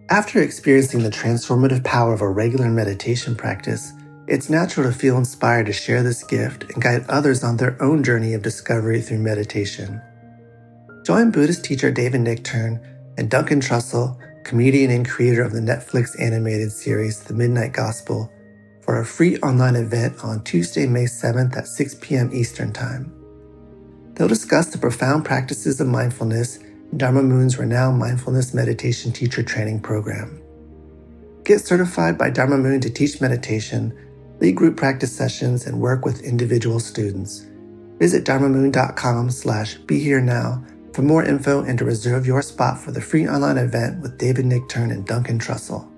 After experiencing the transformative power of a regular meditation practice, it's natural to feel inspired to share this gift and guide others on their own journey of discovery through meditation. Join Buddhist teacher David Nichtern and Duncan Trussell, comedian and creator of the Netflix animated series The Midnight Gospel, for a free online event on Tuesday, May 7th at 6 p.m. Eastern Time. They'll discuss the profound practices of mindfulness in Dharma Moon's renowned mindfulness meditation teacher training program. Get certified by Dharma Moon to teach meditation, lead group practice sessions, and work with individual students. Visit dharmamoon.com/BeHereNow for more info and to reserve your spot for the free online event with David Nichtern and Duncan Trussell.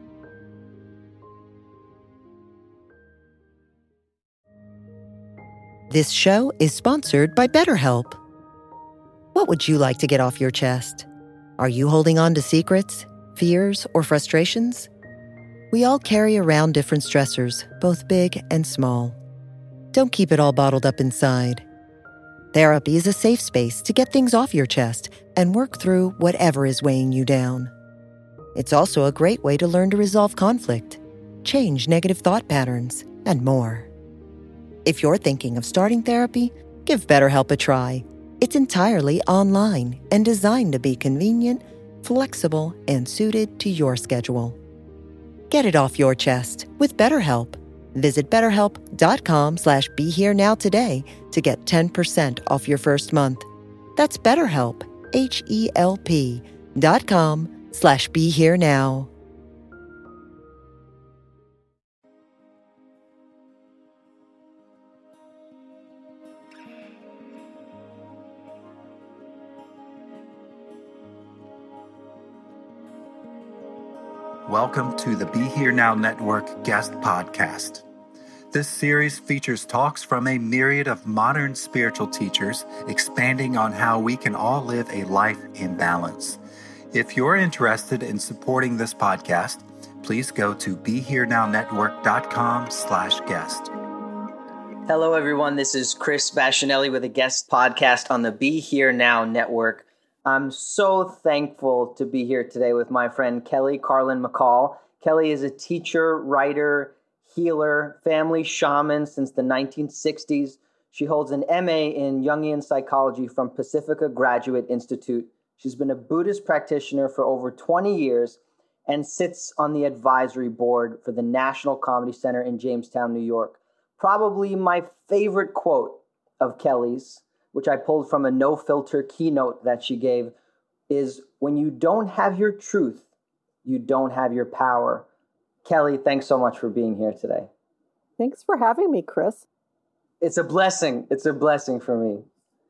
This show is sponsored by BetterHelp. What would you like to get off your chest? Are you holding on to secrets, fears, or frustrations? We all carry around different stressors, both big and small. Don't keep it all bottled up inside. Therapy is a safe space to get things off your chest and work through whatever is weighing you down. It's also a great way to learn to resolve conflict, change negative thought patterns, and more. If you're thinking of starting therapy, give BetterHelp a try. It's entirely online and designed to be convenient, flexible, and suited to your schedule. Get it off your chest with BetterHelp. Visit BetterHelp.com/BeHereNow today to get 10% off your first month. That's BetterHelp, HELP.com/BeHereNow. Welcome to the Be Here Now Network guest podcast. This series features talks from a myriad of modern spiritual teachers expanding on how we can all live a life in balance. If you're interested in supporting this podcast, please go to BeHereNowNetwork.com/guest. Hello, everyone. This is Chris Bacchinelli with a guest podcast on the Be Here Now Network. I'm so thankful to be here today with my friend Kelly Carlin McCall. Kelly is a teacher, writer, healer, family shaman since the 1960s. She holds an MA in Jungian psychology from Pacifica Graduate Institute. She's been a Buddhist practitioner for over 20 years and sits on the advisory board for the National Comedy Center in Jamestown, New York. Probably my favorite quote of Kelly's, which I pulled from a no-filter keynote that she gave, is, "When you don't have your truth, you don't have your power." Kelly, thanks so much for being here today. Thanks for having me, Chris. It's a blessing. It's a blessing for me.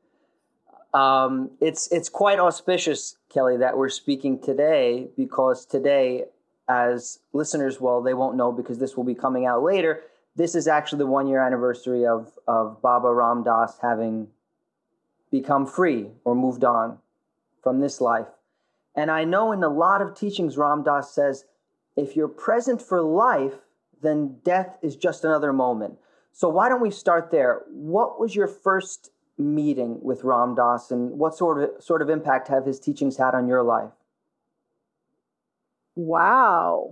It's quite auspicious, Kelly, that we're speaking today, because today, as listeners, well, they won't know because this will be coming out later, this is actually the one-year anniversary of Baba Ram Dass having become free or moved on from this life. And I know in a lot of teachings, Ram Dass says, if you're present for life, then death is just another moment. So why don't we start there? What was your first meeting with Ram Dass, and what sort of impact have his teachings had on your life? Wow.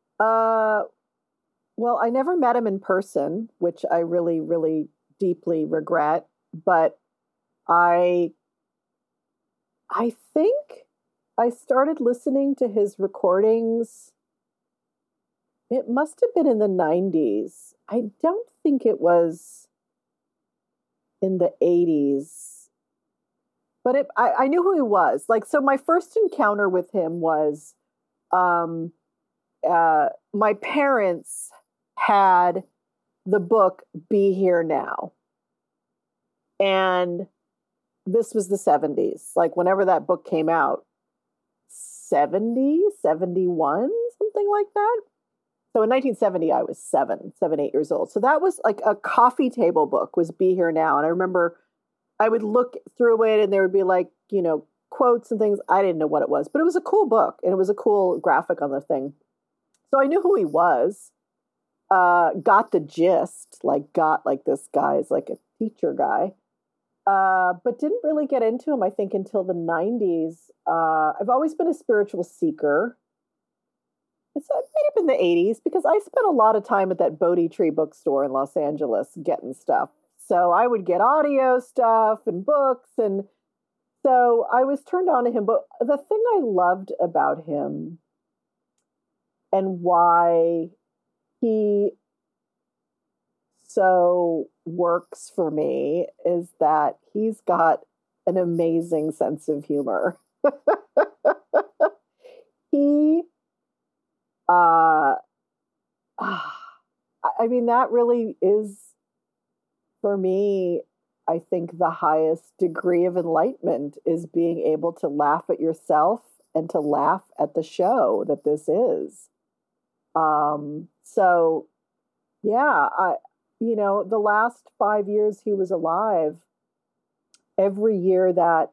Well, I never met him in person, which I really, really deeply regret, but I think I started listening to his recordings. It must have been in the 90s. I don't think it was in the 80s. But I knew who he was. Like, so my first encounter with him was my parents had the book Be Here Now. And this was the 70s, like whenever that book came out, 70, 71, something like that. So in 1970, I was 8 years old. So that was like a coffee table book, was Be Here Now. And I remember I would look through it and there would be like, quotes and things. I didn't know what it was, but it was a cool book and it was a cool graphic on the thing. So I knew who he was, got the gist, got this guy is like a teacher guy. But didn't really get into him, I think, until the 90s. I've always been a spiritual seeker. So it might have been the 80s because I spent a lot of time at that Bodhi Tree bookstore in Los Angeles getting stuff. So I would get audio stuff and books. And so I was turned on to him. But the thing I loved about him and why he so works for me is that he's got an amazing sense of humor. He, I mean, that really is, for me, I think the highest degree of enlightenment is being able to laugh at yourself and to laugh at the show that this is. So, yeah, the last 5 years he was alive, every year that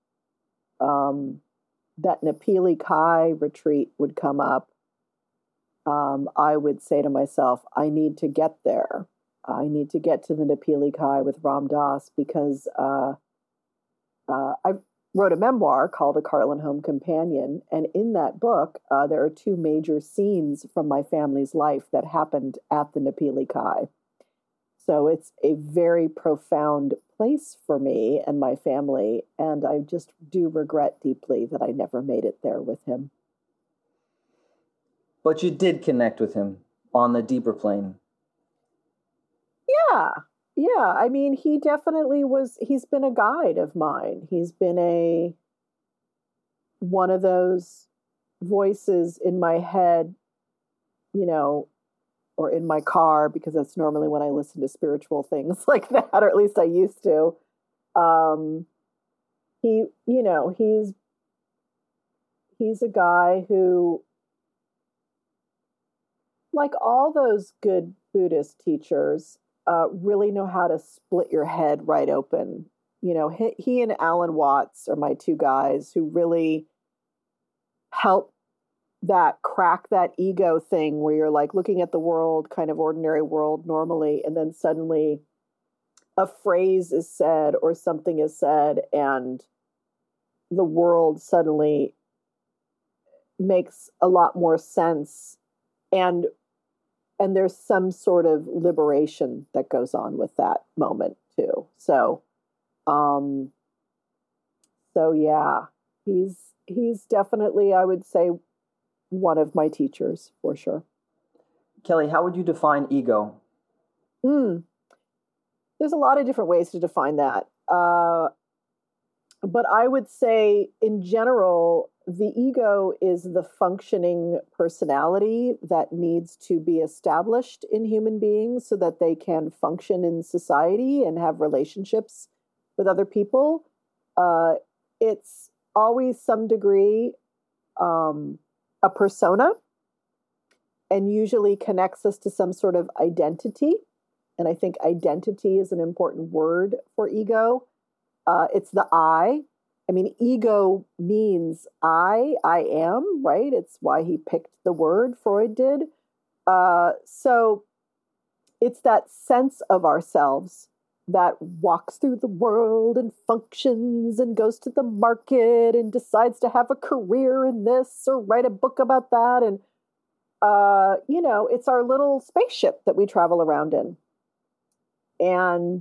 Nepili Kai retreat would come up, I would say to myself, I need to get there. I need to get to the Nepili Kai with Ram Dass because I wrote a memoir called A Carlin Home Companion. And in that book, there are two major scenes from my family's life that happened at the Nepili Kai. So it's a very profound place for me and my family. And I just do regret deeply that I never made it there with him. But you did connect with him on the deeper plane. Yeah. I mean, he definitely he's been a guide of mine. He's been one of those voices in my head, or in my car, because that's normally when I listen to spiritual things like that, or at least I used to. He's a guy who, like all those good Buddhist teachers, really know how to split your head right open. He and Alan Watts are my two guys who really help crack that ego thing where you're like looking at the world, kind of ordinary world normally, and then suddenly a phrase is said or something is said and the world suddenly makes a lot more sense. And there's some sort of liberation that goes on with that moment too. So yeah, he's definitely, I would say, one of my teachers for sure. Kelly, how would you define ego? There's a lot of different ways to define that. But I would say in general, the ego is the functioning personality that needs to be established in human beings so that they can function in society and have relationships with other people. It's always some degree a persona, and usually connects us to some sort of identity. And I think identity is an important word for ego. It's the I. I mean, ego means I am, right? It's why he picked the word, Freud did. So it's that sense of ourselves that walks through the world and functions and goes to the market and decides to have a career in this or write a book about that. And, it's our little spaceship that we travel around in. And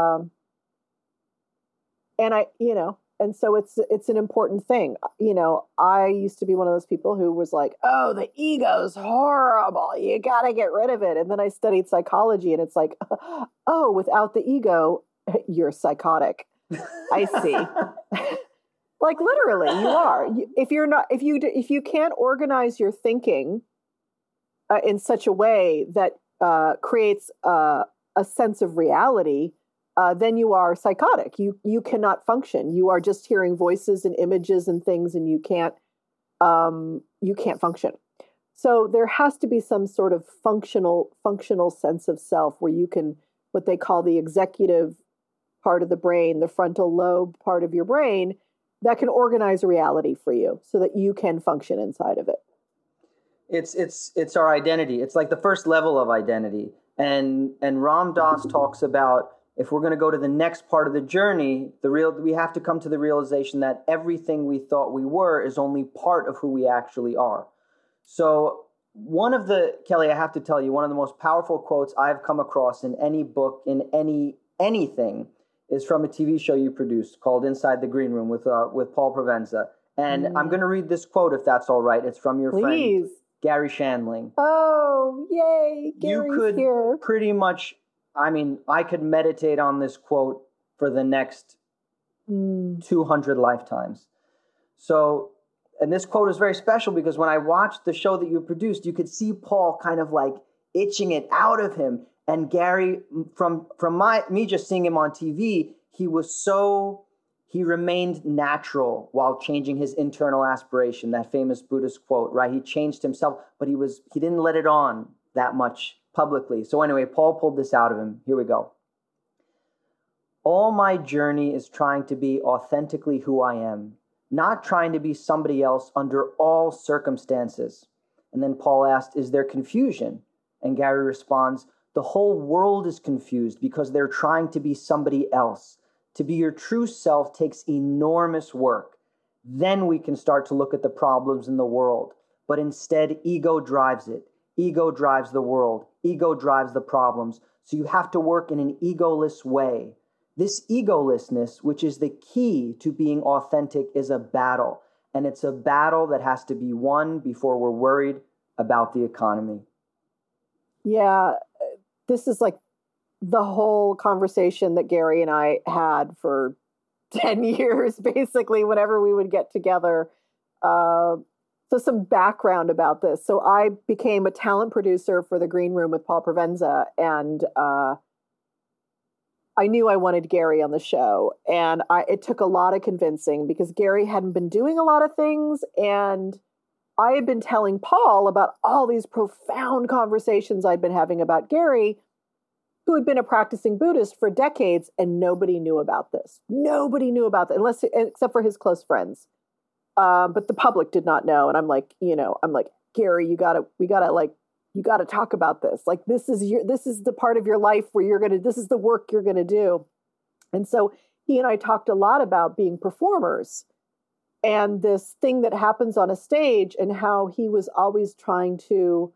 so it's an important thing. I used to be one of those people who was like, oh, the ego's horrible. You got to get rid of it. And then I studied psychology and it's like, oh, without the ego, you're psychotic. I see. Like literally you are. If you can't organize your thinking in such a way that creates a sense of reality, then you are psychotic. You cannot function. You are just hearing voices and images and things, and you can't function. So there has to be some sort of functional sense of self where you can, what they call the executive part of the brain, the frontal lobe part of your brain, that can organize reality for you so that you can function inside of it. It's our identity. It's like the first level of identity. And Ram Dass talks about, if we're going to go to the next part of the journey, we have to come to the realization that everything we thought we were is only part of who we actually are. So Kelly, I have to tell you, one of the most powerful quotes I've come across in any book, in anything, is from a TV show you produced called Inside the Green Room with Paul Provenza. And I'm going to read this quote, if that's all right. It's from your friend, Gary Shandling. Oh, yay. Gary's you could here. Pretty much, I could meditate on this quote for the next 200 lifetimes. So, and this quote is very special because when I watched the show that you produced, you could see Paul kind of like itching it out of him. And Gary, from me just seeing him on TV, he remained natural while changing his internal aspiration, that famous Buddhist quote, right? He changed himself, but he didn't let it on that much publicly. So anyway, Paul pulled this out of him. Here we go. All my journey is trying to be authentically who I am, not trying to be somebody else under all circumstances. And then Paul asked, is there confusion? And Gary responds, the whole world is confused because they're trying to be somebody else. To be your true self takes enormous work. Then we can start to look at the problems in the world. But instead, ego drives it. Ego drives the world. Ego drives the problems. So you have to work in an egoless way. This egolessness, which is the key to being authentic, is a battle. And it's a battle that has to be won before we're worried about the economy. Yeah, this is like the whole conversation that Gary and I had for 10 years, basically, whenever we would get together. So some background about this. So I became a talent producer for the Green Room with Paul Provenza, and I knew I wanted Gary on the show. And it took a lot of convincing because Gary hadn't been doing a lot of things, and I had been telling Paul about all these profound conversations I'd been having about Gary, who had been a practicing Buddhist for decades, and nobody knew about this. Nobody knew about that, except for his close friends. But the public did not know. And I'm like, Gary, you gotta talk about this. Like, this is the part of your life where this is the work you're gonna do. And so he and I talked a lot about being performers and this thing that happens on a stage, and how he was always trying to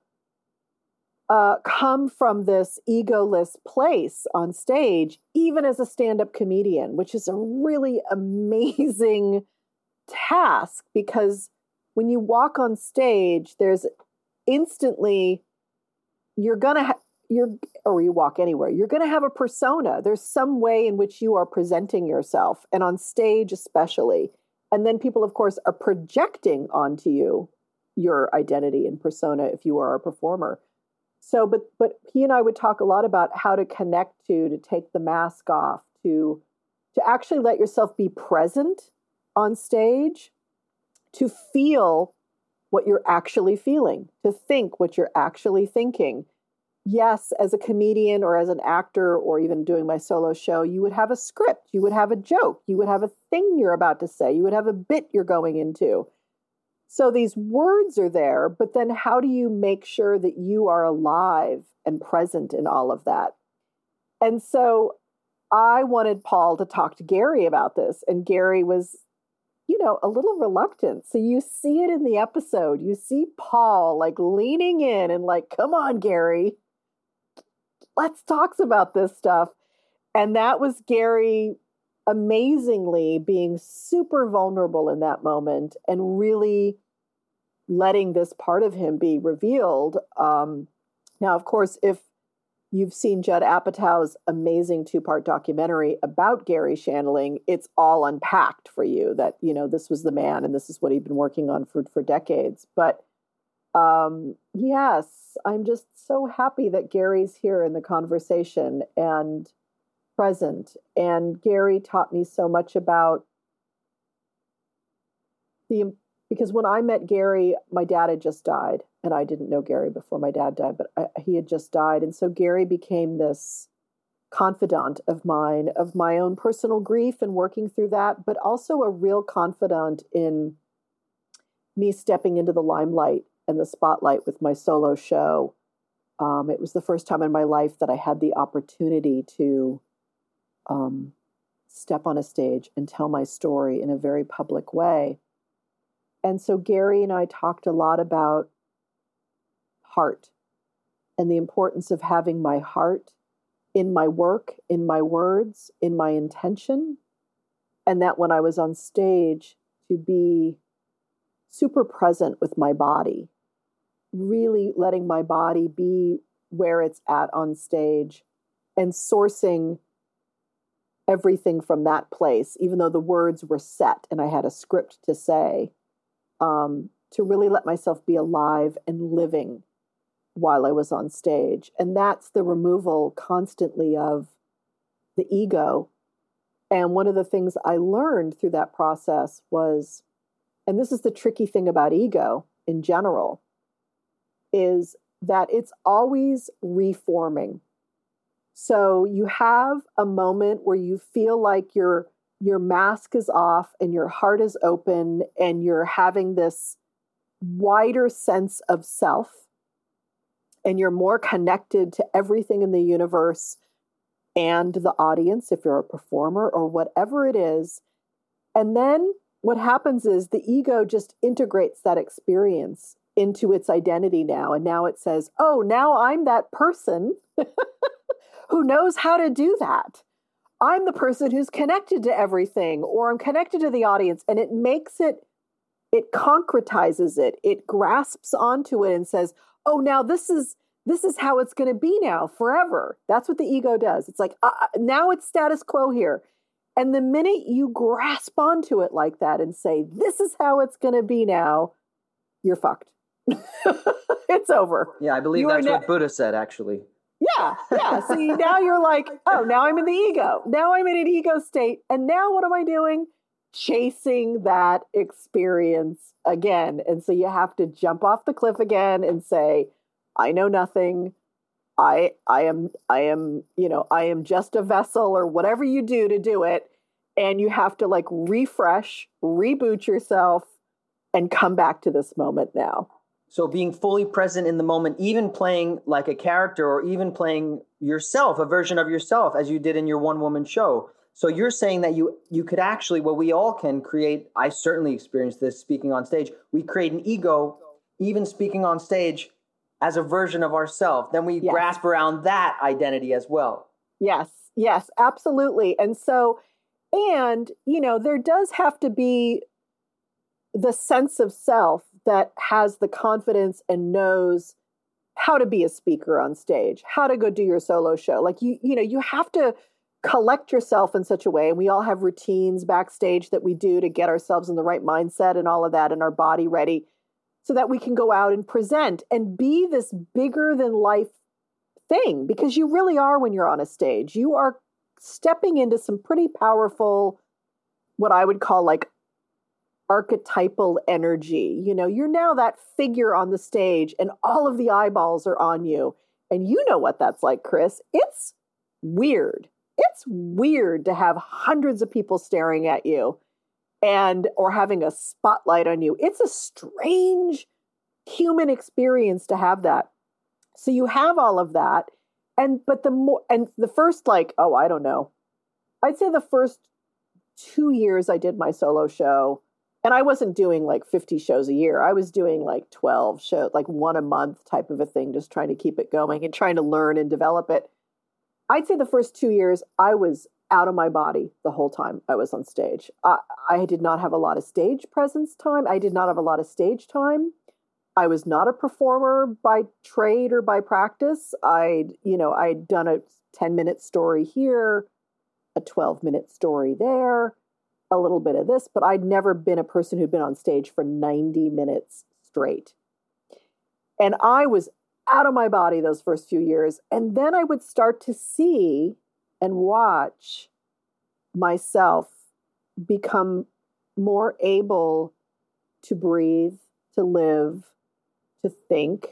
come from this egoless place on stage, even as a stand-up comedian, which is a really amazing task, because when you walk on stage, there's instantly, you walk anywhere, you're going to have a persona. There's some way in which you are presenting yourself, and on stage especially. And then people, of course, are projecting onto you your identity and persona if you are a performer. So, but he and I would talk a lot about how to connect to take the mask off, to actually let yourself be present on stage, to feel what you're actually feeling, to think what you're actually thinking. Yes, as a comedian or as an actor or even doing my solo show, you would have a script, you would have a joke, you would have a thing you're about to say, you would have a bit you're going into. So these words are there, but then how do you make sure that you are alive and present in all of that? And so I wanted Paul to talk to Gary about this, and Gary was, a little reluctant. So you see it in the episode. You see Paul like leaning in and like, come on, Gary, let's talk about this stuff. And that was Gary amazingly being super vulnerable in that moment and really letting this part of him be revealed. Now, of course, if you've seen Judd Apatow's amazing 2-part documentary about Gary Shandling, it's all unpacked for you that, this was the man and this is what he'd been working on for decades. But yes, I'm just so happy that Gary's here in the conversation and present. And Gary taught me so much about because when I met Gary, my dad had just died, and I didn't know Gary before my dad died, but he had just died. And so Gary became this confidant of mine, of my own personal grief and working through that, but also a real confidant in me stepping into the limelight and the spotlight with my solo show. It was the first time in my life that I had the opportunity to step on a stage and tell my story in a very public way. And so Gary and I talked a lot about heart and the importance of having my heart in my work, in my words, in my intention. And that when I was on stage, to be super present with my body, really letting my body be where it's at on stage and sourcing everything from that place, even though the words were set and I had a script to say, to really let myself be alive and living while I was on stage. And that's the removal constantly of the ego. And one of the things I learned through that process was, and this is the tricky thing about ego in general, is that it's always reforming. So you have a moment where you feel like your mask is off and your heart is open and you're having this wider sense of self and you're more connected to everything in the universe and the audience, if you're a performer or whatever it is. And then what happens is the ego just integrates that experience into its identity now. And now it says, oh, now I'm that person who knows how to do that. I'm the person who's connected to everything, or I'm connected to the audience. And it makes it concretizes it. It grasps onto it and says, oh, now this is how it's going to be now forever. That's what the ego does. It's like, now it's status quo here. And the minute you grasp onto it like that and say, this is how it's going to be now, you're fucked. It's over. Yeah, I believe that's what Buddha said, actually. Yeah. See, now you're like, oh, now I'm in the ego. Now I'm in an ego state. And now what am I doing? Chasing that experience again. And so you have to jump off the cliff again and say, I know nothing. I am just a vessel, or whatever you do to do it. And you have to like refresh, reboot yourself, and come back to this moment now. So being fully present in the moment, even playing like a character or even playing yourself, a version of yourself, as you did in your one-woman show. So you're saying that you could actually, well, we all can create, I certainly experienced this speaking on stage, we create an ego, even speaking on stage, as a version of ourselves. Then we grasp around that identity as well. Yes, absolutely. And so, there does have to be the sense of self that has the confidence and knows how to be a speaker on stage, how to go do your solo show. Like you have to collect yourself in such a way. And we all have routines backstage that we do to get ourselves in the right mindset and all of that and our body ready so that we can go out and present and be this bigger than life thing, because you really are when you're on a stage. You are stepping into some pretty powerful, what I would call like archetypal energy. You're now that figure on the stage and all of the eyeballs are on you. And you know what that's like, Chris. It's weird. It's weird to have hundreds of people staring at you or having a spotlight on you. It's a strange human experience to have that. So you have all of that. But the first, I don't know. I'd say the first 2 years I did my solo show, and I wasn't doing like 50 shows a year. I was doing like 12 shows, like one a month type of a thing, just trying to keep it going and trying to learn and develop it. I'd say the first 2 years, I was out of my body the whole time I was on stage. I did not have a lot of stage presence time. I did not have a lot of stage time. I was not a performer by trade or by practice. I'd done a 10-minute story here, a 12-minute story there, a little bit of this, but I'd never been a person who'd been on stage for 90 minutes straight. And I was out of my body those first few years. And then I would start to see and watch myself become more able to breathe, to live, to think,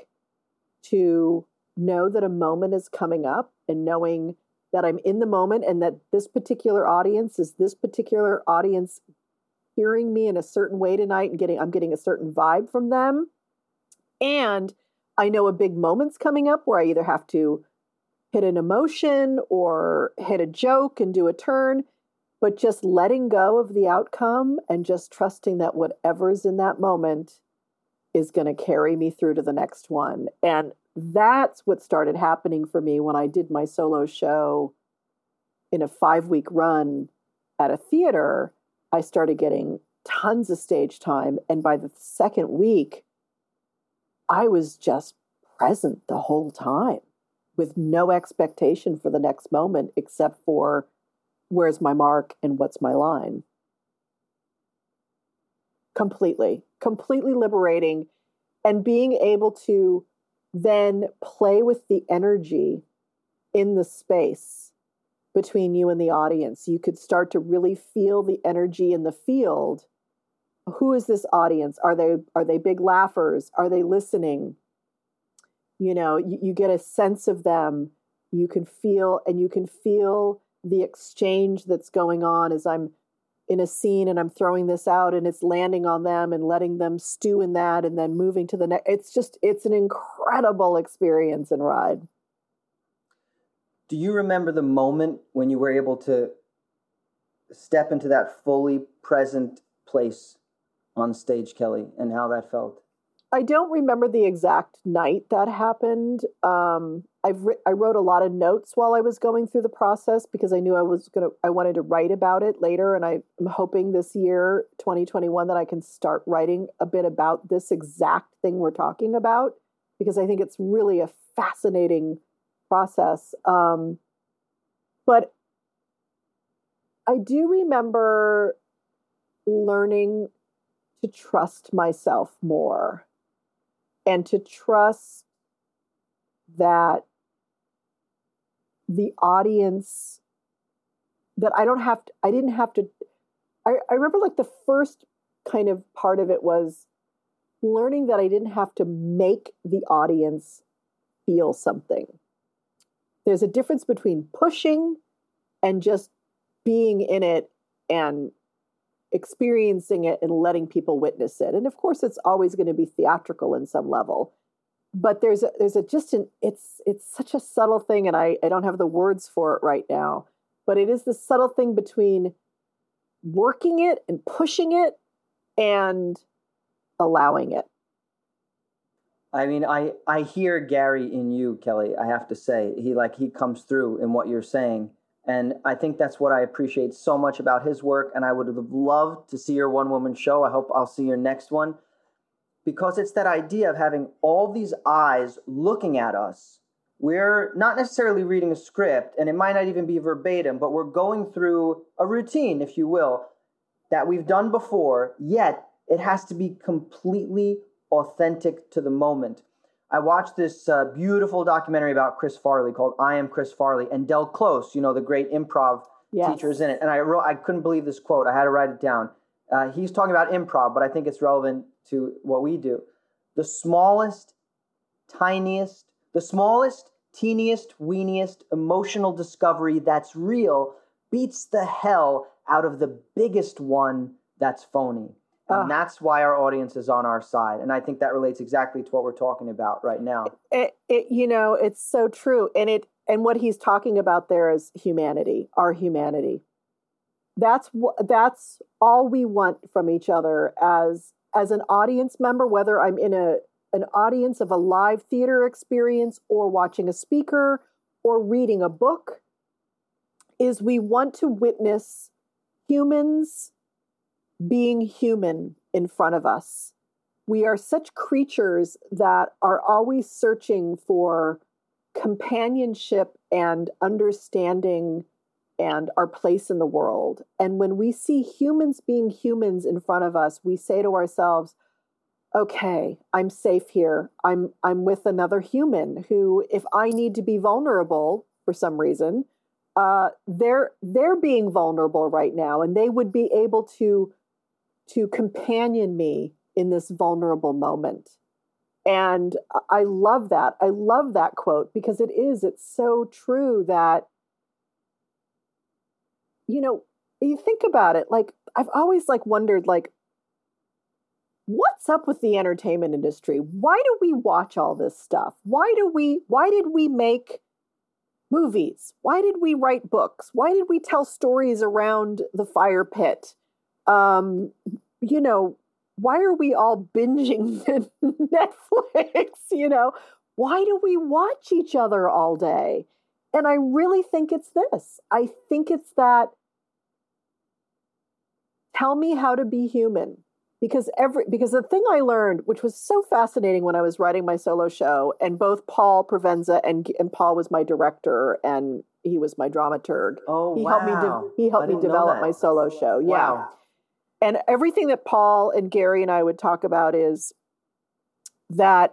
to know that a moment is coming up, and knowing that I'm in the moment and that this particular audience is this particular audience hearing me in a certain way tonight and I'm getting a certain vibe from them. And I know a big moment's coming up where I either have to hit an emotion or hit a joke and do a turn, but just letting go of the outcome and just trusting that whatever's in that moment is going to carry me through to the next one. And that's what started happening for me when I did my solo show in a 5-week run at a theater. I started getting tons of stage time. And by the second week, I was just present the whole time with no expectation for the next moment except for where's my mark and what's my line. Completely liberating, and being able to then play with the energy in the space between you and the audience. You could start to really feel the energy in the field. Who is this audience? Are they big laughers? Are they listening? You know, you get a sense of them. You can feel the exchange that's going on as I'm in a scene and I'm throwing this out and it's landing on them and letting them stew in that and then moving to the next. It's an incredible experience and ride. Do you remember the moment when you were able to step into that fully present place on stage, Kelly, and how that felt? I don't remember the exact night that happened. I wrote a lot of notes while I was going through the process because I knew I wanted to write about it later. And I'm hoping this year, 2021, that I can start writing a bit about this exact thing we're talking about, because I think it's really a fascinating process. But I do remember learning to trust myself more and to trust that the audience, that I remember like the first kind of part of it was learning that I didn't have to make the audience feel something. There's a difference between pushing and just being in it and experiencing it and letting people witness it. And of course, it's always going to be theatrical in some level. But it's such a subtle thing, and I don't have the words for it right now, but it is the subtle thing between working it and pushing it and allowing it. I mean, I hear Gary in you, Kelly, I have to say. He comes through in what you're saying. And I think that's what I appreciate so much about his work. And I would have loved to see your one-woman show. I hope I'll see your next one. Because it's that idea of having all these eyes looking at us. We're not necessarily reading a script, and it might not even be verbatim, but we're going through a routine, if you will, that we've done before, yet it has to be completely authentic to the moment. I watched this beautiful documentary about Chris Farley called I Am Chris Farley, and Del Close, the great improv teachers in it. And I couldn't believe this quote. I had to write it down. He's talking about improv, but I think it's relevant to what we do. The smallest, teeniest, weeniest emotional discovery that's real beats the hell out of the biggest one that's phony. And that's why our audience is on our side. And I think that relates exactly to what we're talking about right now. It's so true. And what he's talking about there is humanity, our humanity. That's all we want from each other as an audience member, whether I'm in an audience of a live theater experience or watching a speaker or reading a book, is we want to witness humans being human in front of us. We are such creatures that are always searching for companionship and understanding and our place in the world. And when we see humans being humans in front of us, we say to ourselves, okay, I'm safe here. I'm with another human who, if I need to be vulnerable for some reason, they're being vulnerable right now, and they would be able to companion me in this vulnerable moment. And I love that. I love that quote because it's so true that, you think about it, like, I've always wondered, what's up with the entertainment industry? Why do we watch all this stuff? Why did we make movies? Why did we write books? Why did we tell stories around the fire pit? why are we all binging Netflix? Why do we watch each other all day? And I really think it's this. I think it's that, tell me how to be human. Because the thing I learned, which was so fascinating when I was writing my solo show, and both Paul Provenza and Paul was my director and he was my dramaturg. Oh, he wow. He helped me develop my solo show. Yeah. Wow. And everything that Paul and Gary and I would talk about is that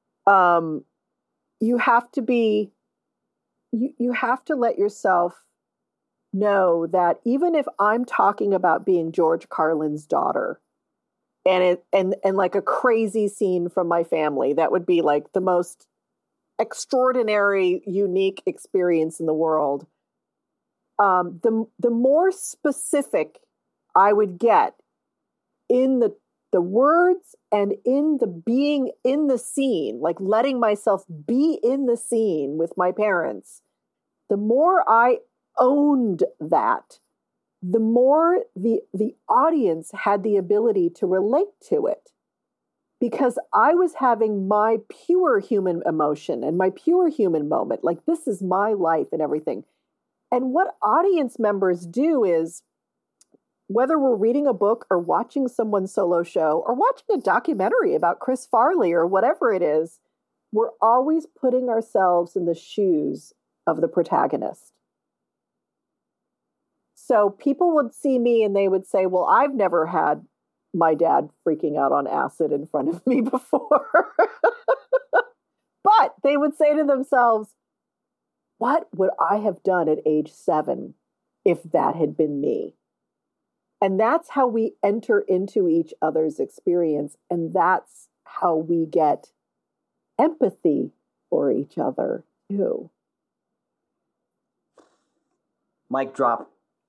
you have to let yourself know that even if I'm talking about being George Carlin's daughter, and like a crazy scene from my family, that would be like the most extraordinary, unique experience in the world. The more specific I would get in the words and in the being in the scene, like letting myself be in the scene with my parents, the more I owned that, the more the audience had the ability to relate to it, because I was having my pure human emotion and my pure human moment. Like, this is my life and everything. And what audience members do is, whether we're reading a book or watching someone's solo show or watching a documentary about Chris Farley or whatever it is, we're always putting ourselves in the shoes of the protagonist. So people would see me and they would say, well, I've never had my dad freaking out on acid in front of me before. But they would say to themselves, what would I have done at age 7 if that had been me? And that's how we enter into each other's experience. And that's how we get empathy for each other too. Mic drop.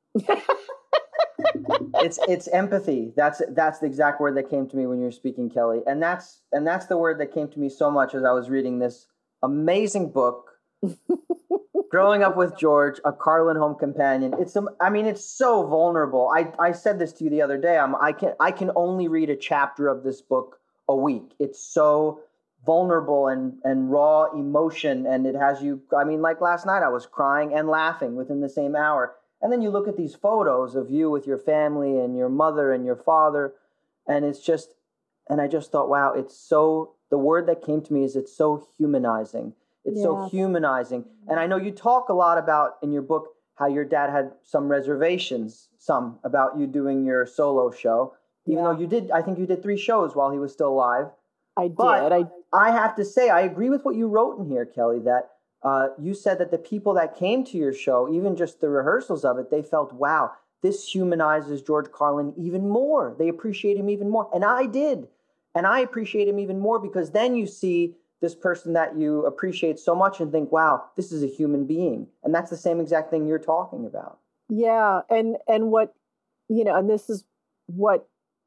It's empathy. That's the exact word that came to me when you were speaking, Kelly. And that's the word that came to me so much as I was reading this amazing book, Growing Up with George, a Carlin Home Companion. It's so vulnerable. I said this to you the other day. I can only read a chapter of this book a week. It's so vulnerable and raw emotion, and it has you. Like last night, I was crying and laughing within the same hour. And then you look at these photos of you with your family and your mother and your father, and I just thought, wow, the word that came to me is it's so humanizing. It's so humanizing. And I know you talk a lot about in your book how your dad had some reservations, about you doing your solo show, even though I think you did 3 shows while he was still alive. I did. I have to say, I agree with what you wrote in here, Kelly, that you said that the people that came to your show, even just the rehearsals of it, they felt, wow, this humanizes George Carlin even more. They appreciate him even more. And I did. And I appreciate him even more because then you see this person that you appreciate so much and think, wow, this is a human being. And that's the same exact thing you're talking about. Yeah. And what, and this is what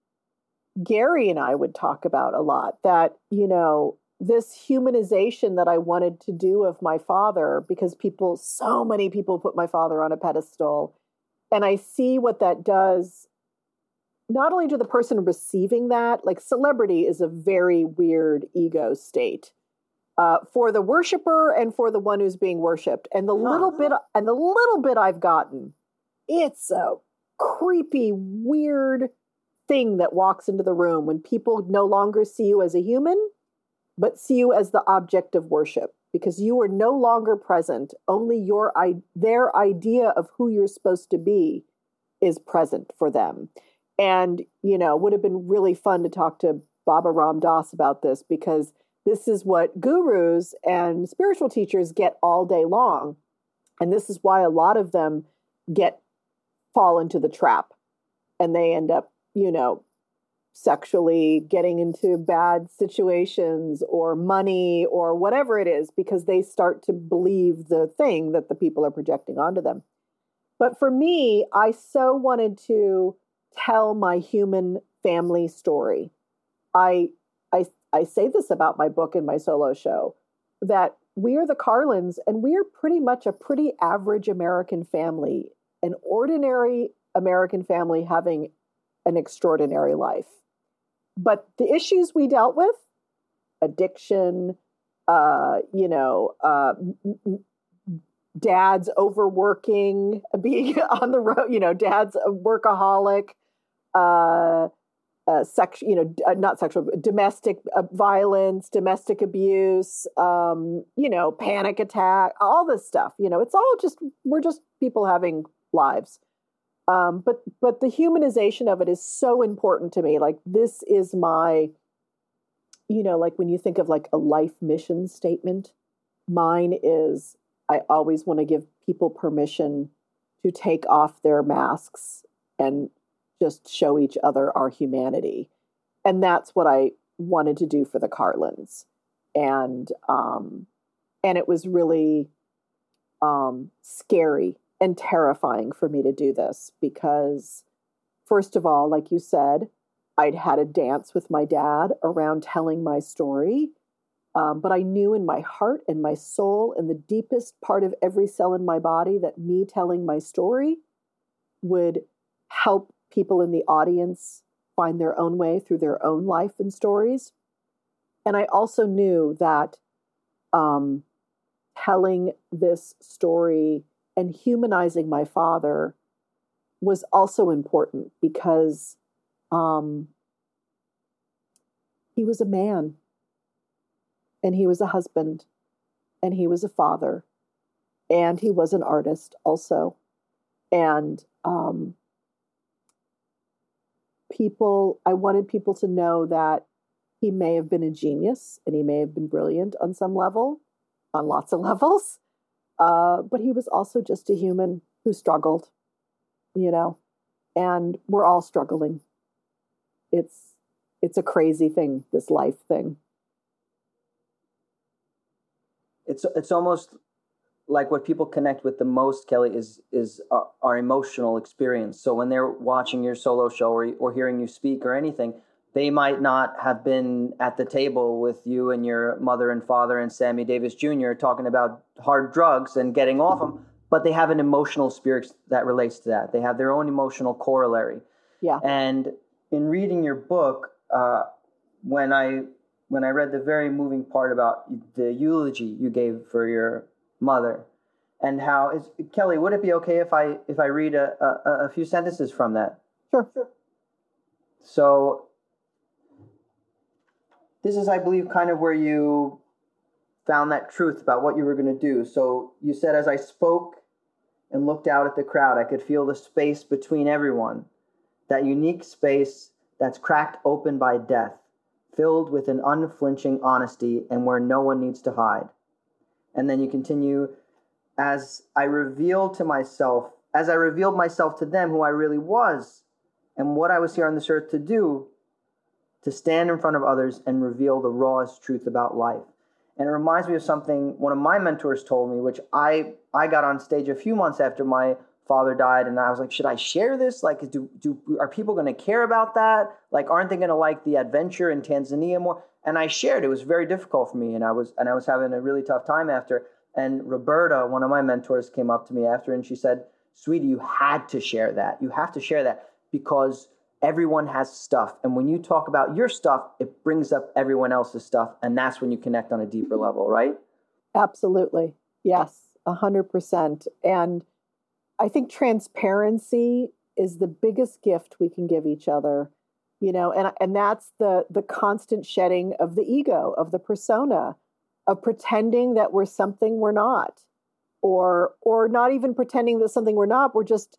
Gary and I would talk about a lot, that, this humanization that I wanted to do of my father, because so many people put my father on a pedestal. And I see what that does, not only to the person receiving that, like celebrity is a very weird ego state for the worshiper and for the one who's being worshipped. And the little bit I've gotten, it's a creepy, weird thing that walks into the room when people no longer see you as a human, but see you as the object of worship, because you are no longer present. Only their idea of who you're supposed to be is present for them. And, would have been really fun to talk to Baba Ram Dass about this, because this is what gurus and spiritual teachers get all day long. And this is why a lot of them fall into the trap, and they end up, sexually getting into bad situations or money or whatever it is, because they start to believe the thing that the people are projecting onto them. But for me, I so wanted to tell my human family story. I say this about my book and my solo show, that we are the Carlins, and we are pretty much a pretty average American family, an ordinary American family having an extraordinary life. But the issues we dealt with, addiction, dad's overworking, being on the road, dad's a workaholic, domestic violence, domestic abuse, panic attack, all this stuff. It's all we're just people having lives. But the humanization of it is so important to me. Like, this is my, like when you think of like a life mission statement, mine is, I always want to give people permission to take off their masks and just show each other our humanity. And that's what I wanted to do for the Carlins. And it was really scary and terrifying for me to do this because, first of all, like you said, I'd had a dance with my dad around telling my story. But I knew in my heart and my soul and the deepest part of every cell in my body that me telling my story would help people in the audience find their own way through their own life and stories. And I also knew that telling this story and humanizing my father was also important because he was a man. And he was a husband, and he was a father, and he was an artist also. And I wanted people to know that he may have been a genius, and he may have been brilliant on some level, on lots of levels, but he was also just a human who struggled, and we're all struggling. It's a crazy thing, this life thing. It's almost like what people connect with the most, Kelly, is our emotional experience. So when they're watching your solo show or hearing you speak or anything, they might not have been at the table with you and your mother and father and Sammy Davis Jr. talking about hard drugs and getting off them, but they have an emotional spirit that relates to that. They have their own emotional corollary. Yeah. And in reading your book, when I read the very moving part about the eulogy you gave for your mother, and how Kelly, would it be okay if I read a few sentences from that? Sure. So this is, I believe, kind of where you found that truth about what you were going to do. So you said, as I spoke and looked out at the crowd, I could feel the space between everyone, that unique space that's cracked open by death, filled with an unflinching honesty and where no one needs to hide. And then you continue, as I revealed myself to them who I really was and what I was here on this earth to do, to stand in front of others and reveal the rawest truth about life. And it reminds me of something one of my mentors told me, which I got on stage a few months after my father died, and I was like, should I share this? Like, are people going to care about that? Like, aren't they going to like the adventure in Tanzania more? And I shared. It was very difficult for me, and I was having a really tough time after. And Roberta, one of my mentors, came up to me after, and she said, "Sweetie, you had to share that. You have to share that because everyone has stuff, and when you talk about your stuff, it brings up everyone else's stuff, and that's when you connect on a deeper level, right?" Absolutely, yes, 100%. And I think transparency is the biggest gift we can give each other, and that's the constant shedding of the ego, of the persona, of pretending that we're something we're not, or not even pretending that something we're not. We're just,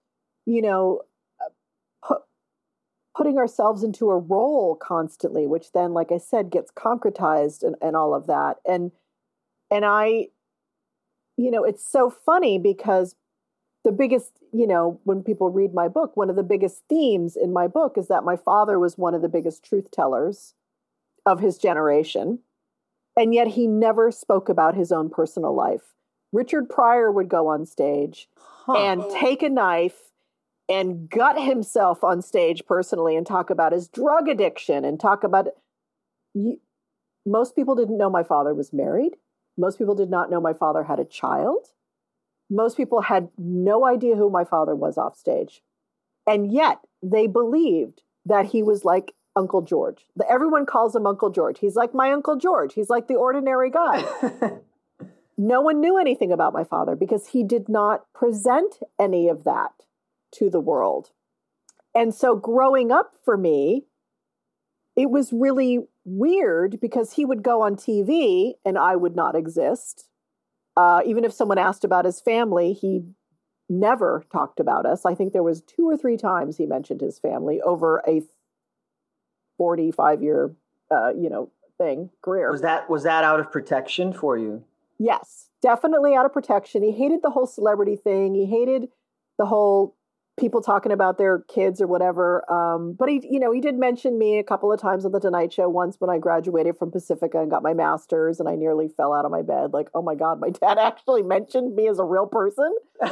putting ourselves into a role constantly, which then, like I said, gets concretized and all of that. And I, it's so funny because the biggest, when people read my book, one of the biggest themes in my book is that my father was one of the biggest truth tellers of his generation. And yet he never spoke about his own personal life. Richard Pryor would go on stage and take a knife and gut himself on stage personally and talk about his drug addiction and talk about most people didn't know my father was married. Most people did not know my father had a child. Most people had no idea who my father was off stage. And yet they believed that he was like Uncle George. Everyone calls him Uncle George. He's like my Uncle George. He's like the ordinary guy. No one knew anything about my father because he did not present any of that to the world. And so growing up for me, it was really weird because he would go on TV and I would not exist. Even if someone asked about his family, he never talked about us. I think there was 2 or 3 times he mentioned his family over a 45-year, career. Was that out of protection for you? Yes, definitely out of protection. He hated the whole celebrity thing. He hated the whole people talking about their kids or whatever. But he did mention me a couple of times on the Tonight Show. Once when I graduated from Pacifica and got my master's, and I nearly fell out of my bed. Like, oh my God, my dad actually mentioned me as a real person.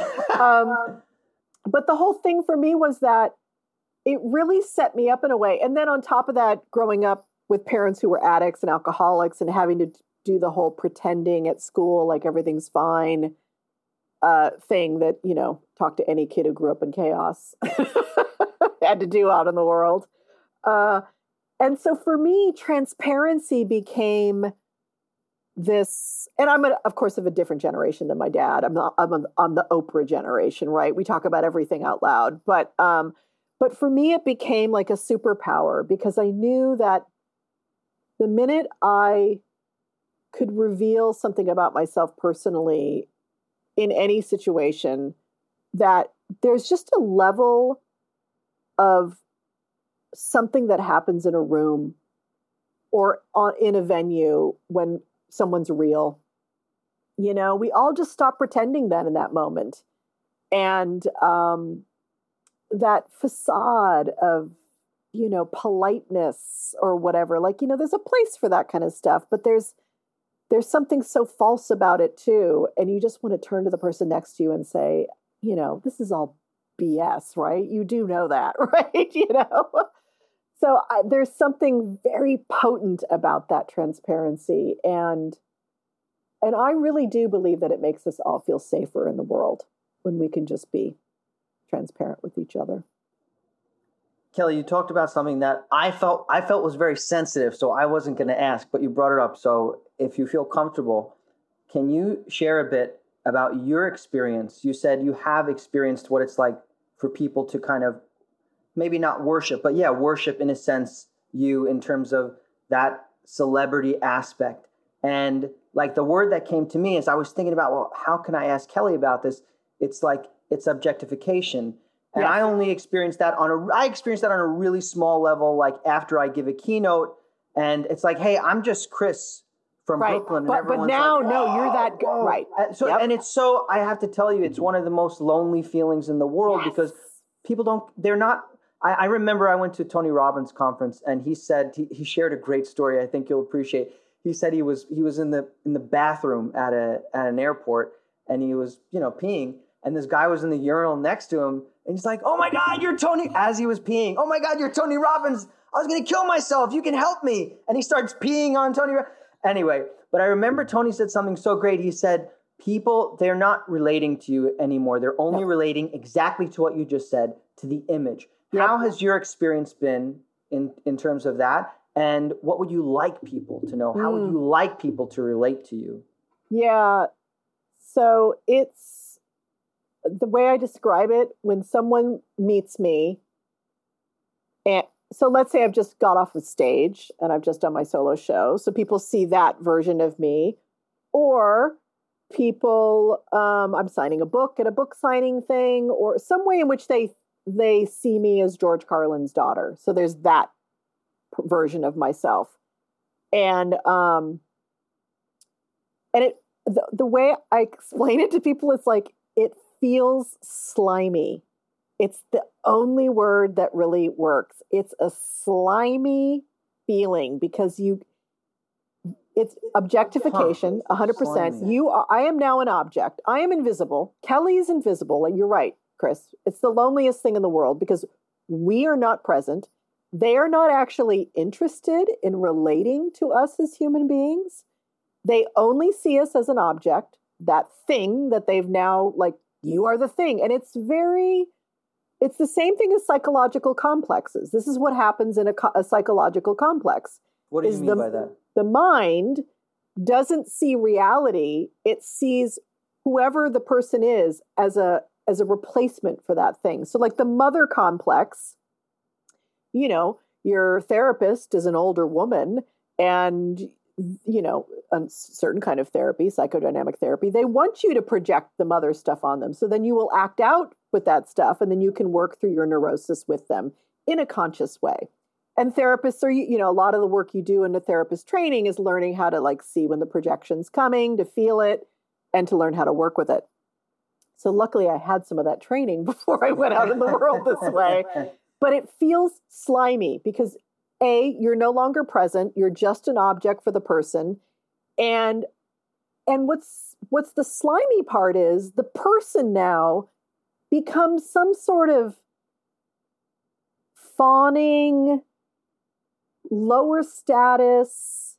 But the whole thing for me was that it really set me up in a way. And then on top of that, growing up with parents who were addicts and alcoholics and having to do the whole pretending at school like everything's fine thing that, talk to any kid who grew up in chaos had to do out in the world. And so for me, transparency became this, and I'm of course of a different generation than my dad. I'm the Oprah generation, right? We talk about everything out loud, but for me, it became like a superpower because I knew that the minute I could reveal something about myself personally in any situation, that there's just a level of something that happens in a room or in a venue when someone's real. We all just stop pretending then in that moment. And that facade of, politeness or whatever, there's a place for that kind of stuff, but there's something so false about it too. And you just want to turn to the person next to you and say, this is all BS, right? You do know that, right? So there's something very potent about that transparency. And I really do believe that it makes us all feel safer in the world when we can just be transparent with each other. Kelly, you talked about something that I felt was very sensitive, so I wasn't going to ask, but you brought it up. So if you feel comfortable, can you share a bit about your experience? You said you have experienced what it's like for people to kind of maybe not worship, but worship in a sense you in terms of that celebrity aspect. And like the word that came to me as I was thinking about, well, how can I ask Kelly about this? It's like it's objectification. And yes. I experienced that on a really small level, like after I give a keynote, and it's like, hey, I'm just Chris from Brooklyn. And but now, like, no, you're that guy. Right. So, yep. And it's so, I have to tell you, it's one of the most lonely feelings in the world because people I remember I went to Tony Robbins' conference and he said, he shared a great story I think you'll appreciate. He said he was in the bathroom at an airport and he was, peeing, and this guy was in the urinal next to him and he's like, oh my God, you're Tony, as he was peeing. Oh my God, you're Tony Robbins. I was going to kill myself. You can help me. And he starts peeing on Tony. Anyway, but I remember Tony said something so great. He said, people, they're not relating to you anymore. They're only relating exactly to what you just said, to the image. Yep. How has your experience been in terms of that? And what would you like people to know? How would you like people to relate to you? Yeah. So it's the way I describe it when someone meets me. And so let's say I've just got off the stage and I've just done my solo show. So people see that version of me, or people, I'm signing a book at a book signing thing, or some way in which they see me as George Carlin's daughter. So there's that version of myself. And the way I explain it to people, it's like, it feels slimy. It's the only word that really works. It's a slimy feeling because it's objectification, 100%. I am now an object. I am invisible. Kelly is invisible. And you're right, Chris. It's the loneliest thing in the world because we are not present. They are not actually interested in relating to us as human beings. They only see us as an object, that thing that they've now, like, you are the thing. And it's very It's the same thing as psychological complexes. This is what happens in a psychological complex. What do you mean by that? The mind doesn't see reality. It sees whoever the person is as a replacement for that thing. So like the mother complex, you know, your therapist is an older woman and, you know, a certain kind of therapy, psychodynamic therapy, they want you to project the mother stuff on them. So then you will act out with that stuff and then you can work through your neurosis with them in a conscious way. And therapists are, you know, a lot of the work you do in the therapist training is learning how to like see when the projection's coming, to feel it, and to learn how to work with it. So luckily I had some of that training before I went out in the world this way. But it feels slimy because A, you're no longer present. You're just an object for the person. And what's the slimy part is the person now becomes some sort of fawning, lower status,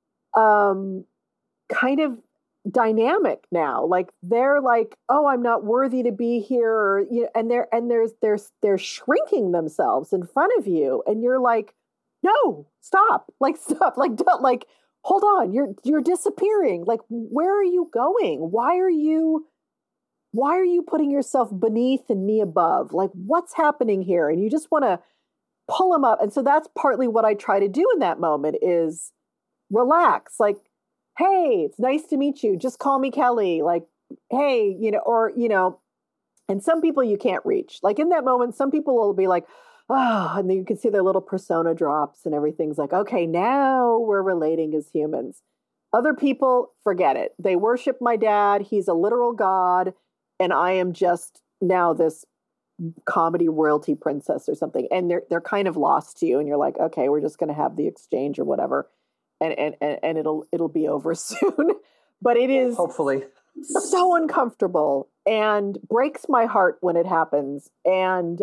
kind of dynamic now. Like they're like, oh, I'm not worthy to be here, or, you know, and they're shrinking themselves in front of you, and you're like, no, stop, like don't, like, hold on, you're disappearing. Like, where are you going? Why are you putting yourself beneath and me above? Like, what's happening here? And you just want to pull them up. And so that's partly what I try to do in that moment is relax. Like, hey, it's nice to meet you. Just call me Kelly. Like, hey, you know, or, you know, and some people you can't reach. Like in that moment, some people will be like, oh, and then you can see their little persona drops and everything's like, okay, now we're relating as humans. Other people, forget it. They worship my dad. He's a literal god. And I am just now this comedy royalty princess or something. And they're kind of lost to you. And you're like, okay, we're just going to have the exchange or whatever. And it'll be over soon. But it is hopefully so uncomfortable and breaks my heart when it happens. And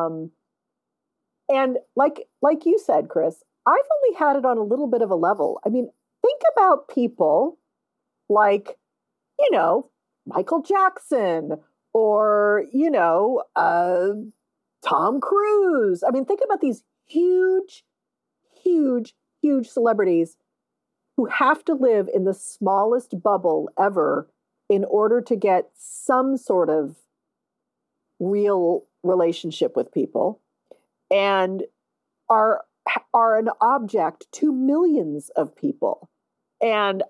like you said, Chris, I've only had it on a little bit of a level. I mean, think about people like, you know, Michael Jackson or, you know, Tom Cruise. I mean, think about these huge celebrities who have to live in the smallest bubble ever in order to get some sort of real relationship with people and are an object to millions of people. And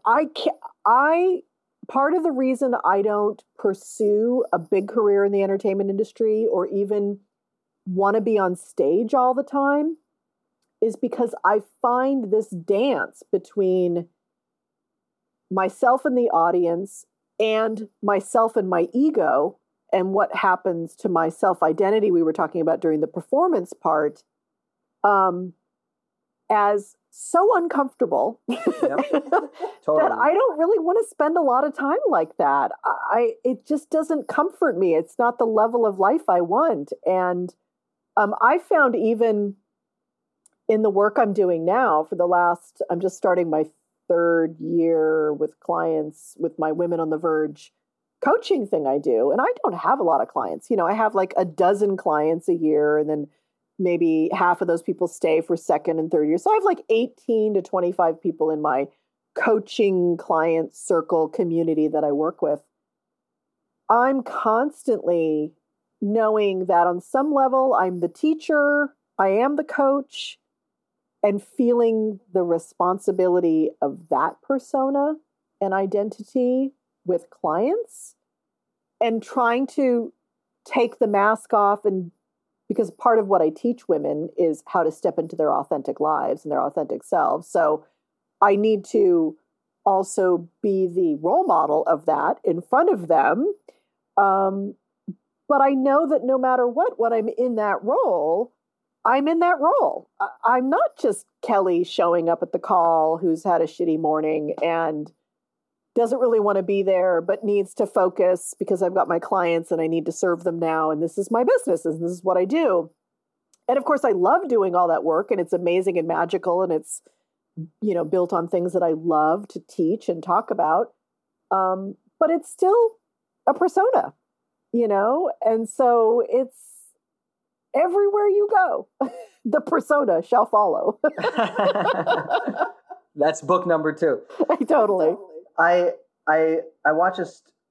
part of the reason I don't pursue a big career in the entertainment industry or even want to be on stage all the time is because I find this dance between myself and the audience and myself and my ego and what happens to my self-identity we were talking about during the performance part as so uncomfortable totally. That I don't really want to spend a lot of time like that. It just doesn't comfort me. It's not the level of life I want. And I found even in the work I'm doing now I'm just starting my 3rd year with clients with my Women on the Verge coaching thing I do. And I don't have a lot of clients. You know, I have like a dozen clients a year, and then maybe half of those people stay for 2nd and 3rd year. So I have like 18 to 25 people in my coaching client circle community that I work with. I'm constantly knowing that on some level, I'm the teacher, I am the coach, and feeling the responsibility of that persona and identity with clients and trying to take the mask off. And because part of what I teach women is how to step into their authentic lives and their authentic selves. So I need to also be the role model of that in front of them. But I know that no matter what, when I'm in that role, I'm in that role. I'm not just Kelly showing up at the call who's had a shitty morning and doesn't really want to be there, but needs to focus because I've got my clients and I need to serve them now. And this is my business and this is what I do. And of course, I love doing all that work and it's amazing and magical. And it's, you know, built on things that I love to teach and talk about. But it's still a persona, you know? And so everywhere you go, the persona shall follow. That's book number 2. Totally. I watched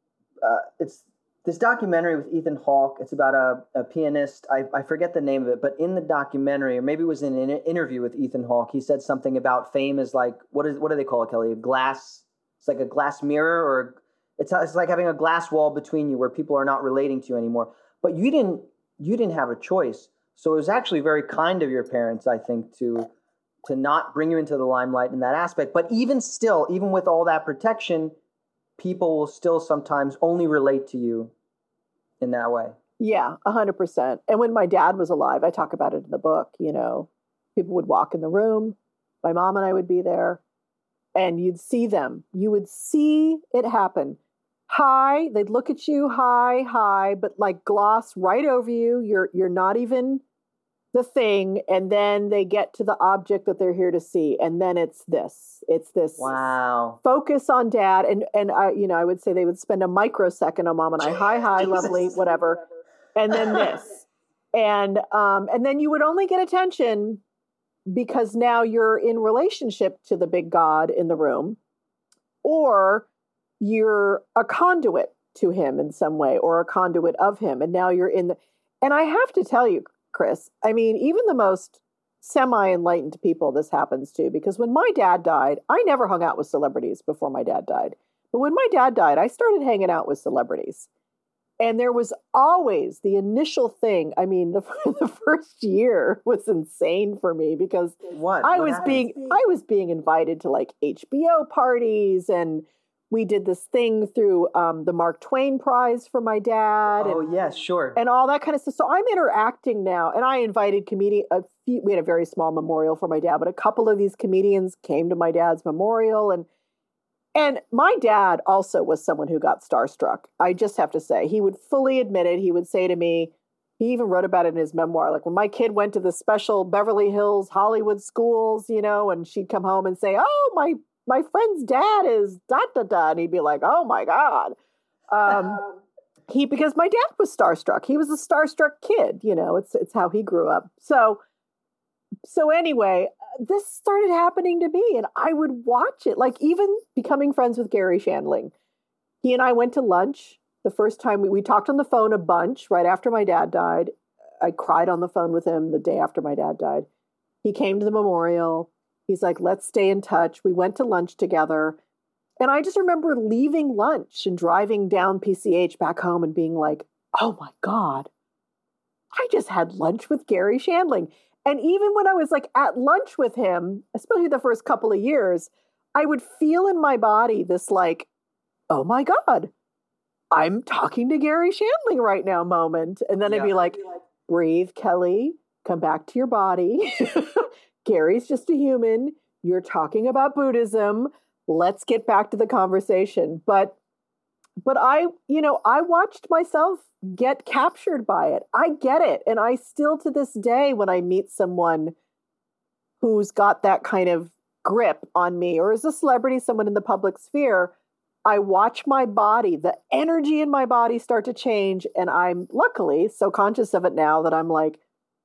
it's this documentary with Ethan Hawke. It's about a pianist. I forget the name of it, but in the documentary, or maybe it was in an interview with Ethan Hawke, he said something about fame is like, what do they call it, Kelly? It's like a glass mirror, or it's like having a glass wall between you where people are not relating to you anymore. But you didn't have a choice. So it was actually very kind of your parents, I think, to not bring you into the limelight in that aspect. But even still, even with all that protection, people will still sometimes only relate to you in that way. Yeah, 100%. And when my dad was alive, I talk about it in the book, people would walk in the room. My mom and I would be there, and you'd see them. You would see it happen. Hi, they'd look at you, hi, but like gloss right over you. You're not even the thing, and then they get to the object that they're here to see, and then it's this wow focus on dad, and I would say they would spend a microsecond on mom and I, hi, lovely, whatever, and then this, and then you would only get attention because now you're in relationship to the big God in the room, or you're a conduit to him in some way, or a conduit of him, and now you're in the. And I have to tell you, Chris, I mean, even the most semi-enlightened people this happens to, because when my dad died, I never hung out with celebrities before my dad died. But when my dad died, I started hanging out with celebrities. And there was always the initial thing. I mean, the first year was insane for me because I was being invited to like HBO parties, and we did this thing through the Mark Twain Prize for my dad. Oh, yes, sure. And all that kind of stuff. So I'm interacting now. And I invited we had a very small memorial for my dad, but a couple of these comedians came to my dad's memorial. And my dad also was someone who got starstruck. I just have to say, he would fully admit it. He would say to me, he even wrote about it in his memoir, like when my kid went to the special Beverly Hills Hollywood schools, and she'd come home and say, oh, my friend's dad is da-da-da. And he'd be like, oh my God. Because my dad was starstruck. He was a starstruck kid, it's how he grew up. So anyway, this started happening to me, and I would watch it, like even becoming friends with Gary Shandling. He and I went to lunch the first time. We talked on the phone a bunch right after my dad died. I cried on the phone with him the day after my dad died. He came to the memorial. He's like, let's stay in touch. We went to lunch together. And I just remember leaving lunch and driving down PCH back home and being like, oh my God, I just had lunch with Gary Shandling. And even when I was like at lunch with him, especially the first couple of years, I would feel in my body this like, oh my God, I'm talking to Gary Shandling right now moment. And then I'd be like, breathe, Kelly, come back to your body. Gary's just a human. You're talking about Buddhism. Let's get back to the conversation. But I watched myself get captured by it. I get it. And I still to this day, when I meet someone who's got that kind of grip on me, or is a celebrity, someone in the public sphere, I watch my body, the energy in my body start to change. And I'm luckily so conscious of it now that I'm like,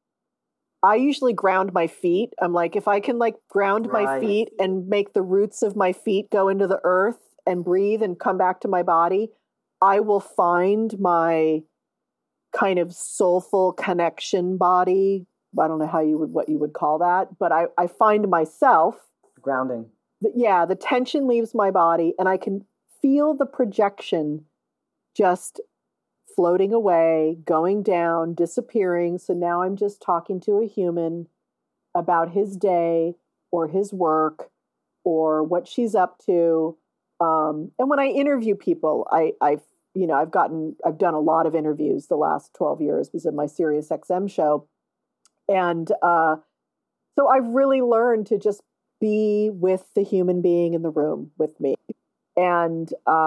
I usually ground my feet. I'm like, if I can like ground my feet and make the roots of my feet go into the earth and breathe and come back to my body, I will find my kind of soulful connection body. I don't know what you would call that, but I find myself grounding. The tension leaves my body, and I can feel the projection just floating away, going down, disappearing. So now I'm just talking to a human about his day or his work or what she's up to. And when I interview people, I've done a lot of interviews the last 12 years. It was in my Sirius XM show. And so I've really learned to just be with the human being in the room with me. And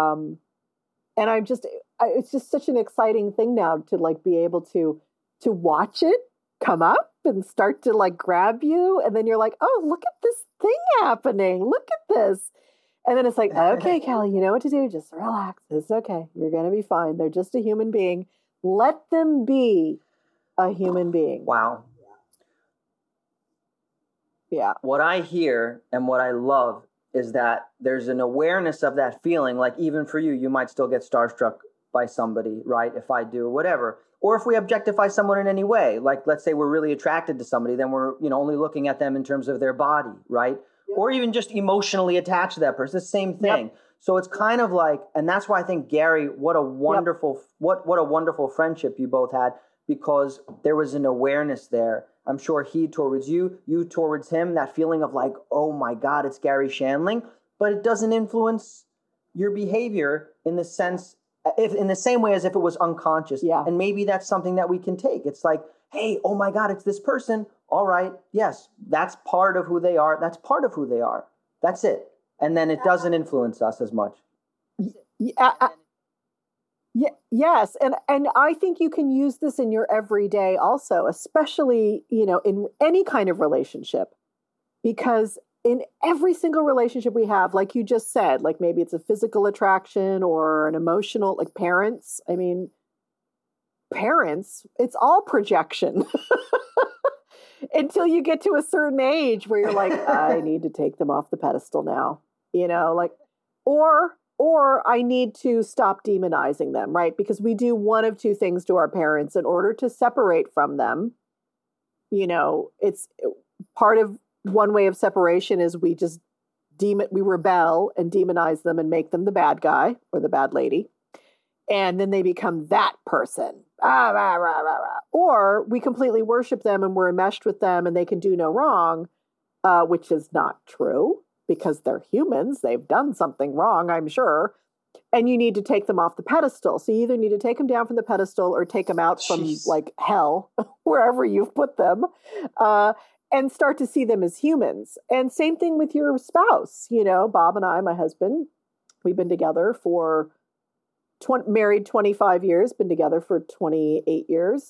it's just such an exciting thing now to like be able to watch it come up and start to like grab you. And then you're like, oh, look at this thing happening. Look at this. And then it's like, okay, Kelly, you know what to do. Just relax. It's okay. You're going to be fine. They're just a human being. Let them be a human being. Wow. Yeah. What I hear and what I love is that there's an awareness of that feeling. Like even for you, you might still get starstruck by somebody, right? If I do, or whatever. Or if we objectify someone in any way, like let's say we're really attracted to somebody, then we're, only looking at them in terms of their body, right? Yep. Or even just emotionally attached to that person, the same thing. Yep. So it's kind of like, and that's why I think, Gary, what a wonderful, what a wonderful friendship you both had, because there was an awareness there. I'm sure he towards you, you towards him, that feeling of like, oh my God, it's Gary Shandling, but it doesn't influence your behavior in the sense, in the same way as if it was unconscious. Yeah. And maybe that's something that we can take. It's like, hey, oh my God, it's this person. All right. Yes, that's part of who they are. That's part of who they are. That's it. And then it doesn't influence us as much. Yes. And I think you can use this in your everyday also, especially, in any kind of relationship, because in every single relationship we have, like you just said, like maybe it's a physical attraction or an emotional, like parents. I mean, parents, it's all projection until you get to a certain age where you're like, I need to take them off the pedestal now, or I need to stop demonizing them, right? Because we do one of two things to our parents in order to separate from them. It's part of one way of separation is we just we rebel and demonize them and make them the bad guy or the bad lady. And then they become that person. Or we completely worship them and we're enmeshed with them and they can do no wrong, which is not true. Because they're humans, they've done something wrong, I'm sure, and you need to take them off the pedestal. So you either need to take them down from the pedestal or take them out from like hell, wherever you've put them, and start to see them as humans. And same thing with your spouse. Bob and I, my husband, we've been together for married 25 years, been together for 28 years.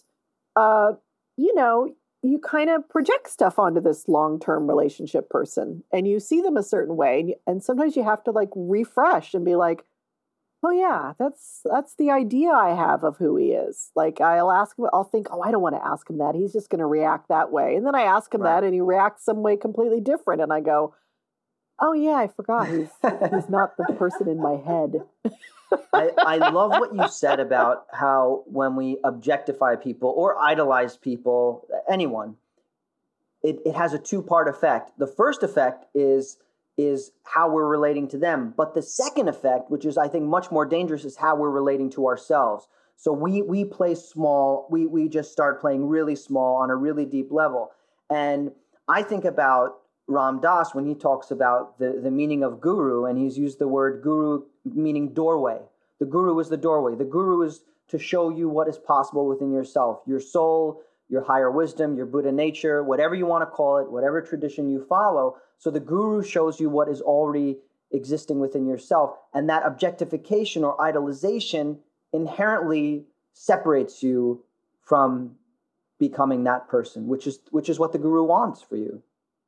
You kind of project stuff onto this long-term relationship person and you see them a certain way. And sometimes you have to like refresh and be like, oh yeah, that's the idea I have of who he is. Like I'll think, oh, I don't want to ask him that. He's just going to react that way. And then I ask him that and he reacts some way completely different. And I go, oh yeah, I forgot. He's not the person in my head. I love what you said about how when we objectify people or idolize people, anyone, it has a two-part effect. The first effect is how we're relating to them. But the second effect, which is I think much more dangerous, is how we're relating to ourselves. So we play small, we just start playing really small on a really deep level. And I think about Ram Dass when he talks about the meaning of guru, and he's used the word guru meaning doorway. The guru is the doorway. The guru is to show you what is possible within yourself, your soul, your higher wisdom, your Buddha nature, whatever you want to call it, whatever tradition you follow. So the guru shows you what is already existing within yourself. And that objectification or idolization inherently separates you from becoming that person, which is what the guru wants for you.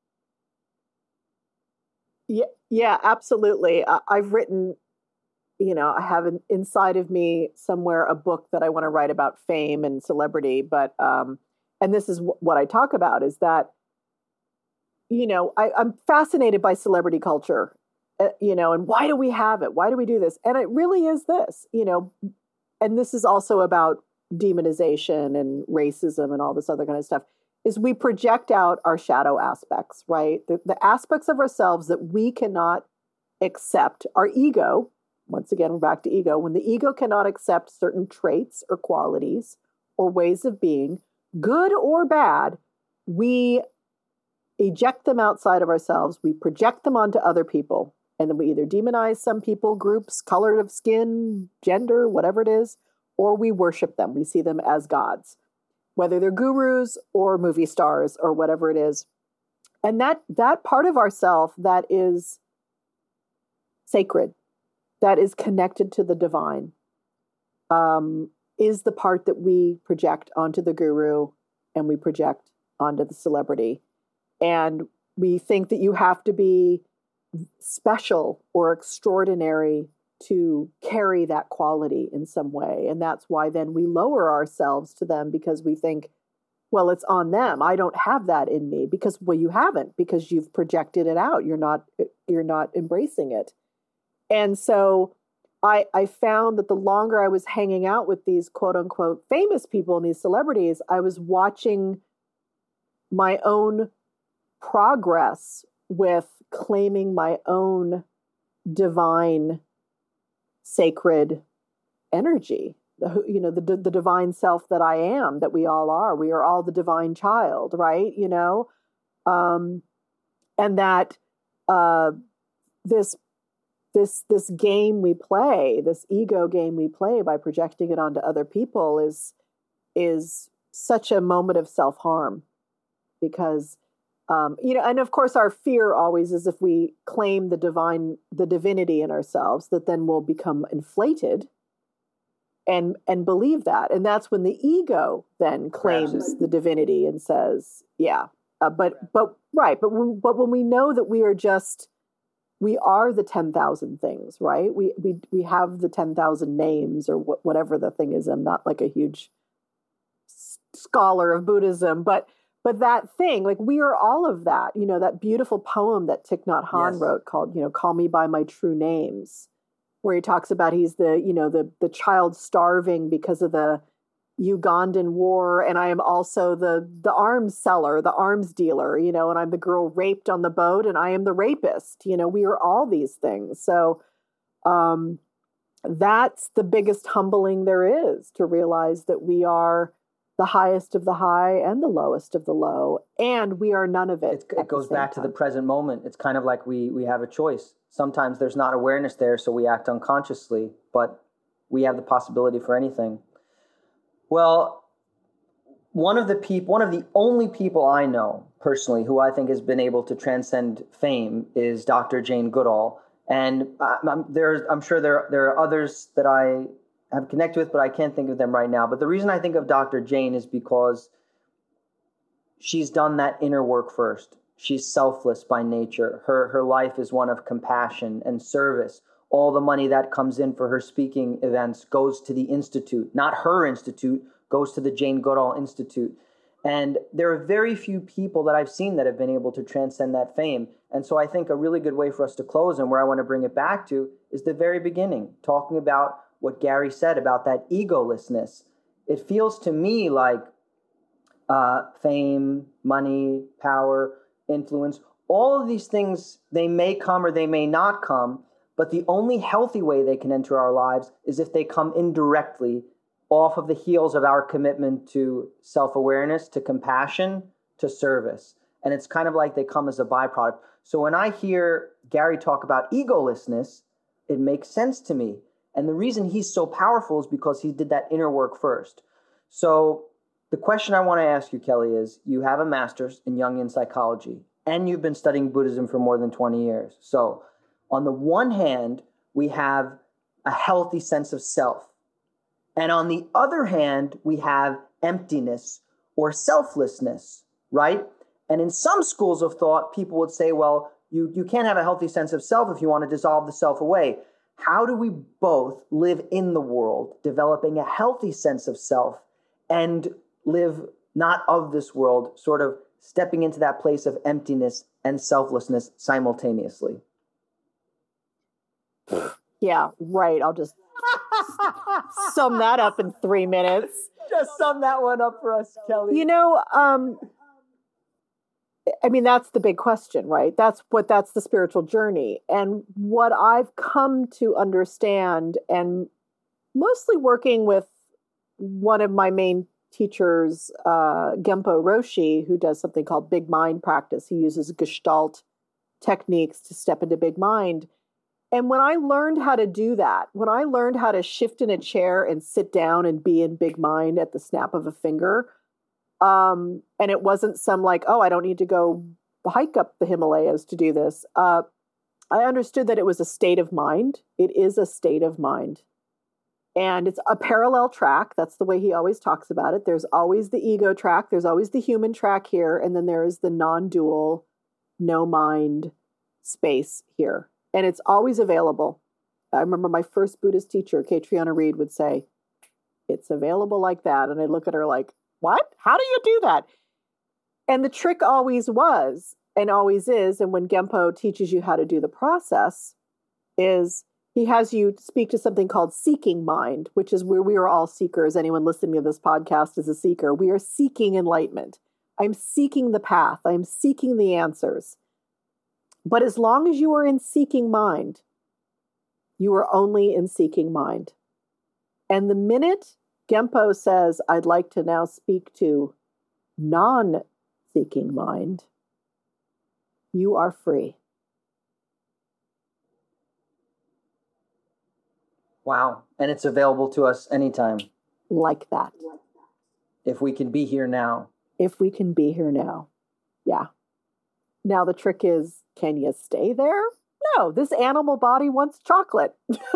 Yeah, absolutely. I've written, I have inside of me somewhere a book that I want to write about fame and celebrity. But, and this is what I talk about is that, I'm fascinated by celebrity culture, and why do we have it? Why do we do this? And it really is this, and this is also about demonization and racism and all this other kind of stuff. Is we project out our shadow aspects, right? The aspects of ourselves that we cannot accept. Our ego, once again, we're back to ego. When the ego cannot accept certain traits or qualities or ways of being, good or bad, we eject them outside of ourselves. We project them onto other people. And then we either demonize some people, groups, color of skin, gender, whatever it is, or we worship them. We see them as gods, whether they're gurus or movie stars or whatever it is. And that part of ourself that is sacred, that is connected to the divine, is the part that we project onto the guru and we project onto the celebrity. And we think that you have to be special or extraordinary to carry that quality in some way. And that's why then we lower ourselves to them, because we think well, it's on them. I don't have that in me because, well, you haven't, because you've projected it out. You're not embracing it. And so I found that the longer I was hanging out with these quote unquote famous people and these celebrities, I was watching my own progress with claiming my own divine, sacred energy. The divine self that I am, that we all are. We are all the divine child, right? And that this game we play, this ego game we play by projecting it onto other people is such a moment of self-harm, because and of course our fear always is if we claim the divinity in ourselves, that then we'll become inflated and believe that. And that's when the ego then claims the divinity and says, but when we know that we are the 10,000 things, right? We have the 10,000 names, or whatever the thing is. I'm not like a huge scholar of Buddhism, but that thing, like, we are all of that. That beautiful poem that Thich Nhat Hanh wrote called, Call Me by My True Names, where he talks about he's the child starving because of the Ugandan war, and I am also the arms seller, the arms dealer, and I'm the girl raped on the boat, and I am the rapist. We are all these things. So that's the biggest humbling there is, to realize that we are the highest of the high and the lowest of the low, and we are none of it. It goes back to the present moment. It's kind of like we have a choice. Sometimes there's not awareness there, so we act unconsciously, but we have the possibility for anything. Well, one of the only people I know personally who I think has been able to transcend fame is Dr. Jane Goodall. And I'm sure there are others that I have connected with, but I can't think of them right now. But the reason I think of Dr. Jane is because she's done that inner work first. She's selfless by nature. Her life is one of compassion and service. All the money that comes in for her speaking events goes to the institute, not her institute, goes to the Jane Goodall Institute. And there are very few people that I've seen that have been able to transcend that fame. And so I think a really good way for us to close, and where I want to bring it back to, is the very beginning, talking about what Gary said about that egolessness. It feels to me like fame, money, power, influence, all of these things, they may come or they may not come, but the only healthy way they can enter our lives is if they come indirectly off of the heels of our commitment to self-awareness, to compassion, to service. And it's kind of like they come as a byproduct. So when I hear Gary talk about egolessness, it makes sense to me. And the reason he's so powerful is because he did that inner work first. So the question I want to ask you, Kelly, is you have a master's in Jungian psychology, and you've been studying Buddhism for more than 20 years. So on the one hand, we have a healthy sense of self. And on the other hand, we have emptiness or selflessness, right? And in some schools of thought, people would say, well, you can't have a healthy sense of self if you want to dissolve the self away. How do we both live in the world, developing a healthy sense of self, and live not of this world, sort of stepping into that place of emptiness and selflessness simultaneously? Yeah, right. I'll just sum that up in 3 minutes. Just sum that one up for us, Kelly. That's the big question, right? That's the spiritual journey. And what I've come to understand, and mostly working with one of my main teachers, Genpo Roshi, who does something called big mind practice. He uses Gestalt techniques to step into big mind. And when I learned how to do that, when I learned how to shift in a chair and sit down and be in big mind at the snap of a finger, and it wasn't some like, oh, I don't need to go hike up the Himalayas to do this. I understood that it was a state of mind. It is a state of mind. And it's a parallel track. That's the way he always talks about it. There's always the ego track. There's always the human track here. And then there is the non-dual, no mind space here. And it's always available. I remember my first Buddhist teacher, Catriona Reed, would say, it's available like that. And I look at her like, what? How do you do that? And the trick always was, and always is, and when Genpo teaches you how to do the process, is he has you speak to something called seeking mind, which is where we are all seekers. Anyone listening to this podcast is a seeker. We are seeking enlightenment. I'm seeking the path. I'm seeking the answers. But as long as you are in seeking mind, you are only in seeking mind. And the minute Genpo says, I'd like to now speak to non-seeking mind, you are free. Wow. And it's available to us anytime. Like that. If we can be here now. If we can be here now. Yeah. Now the trick is, can you stay there? No, this animal body wants chocolate.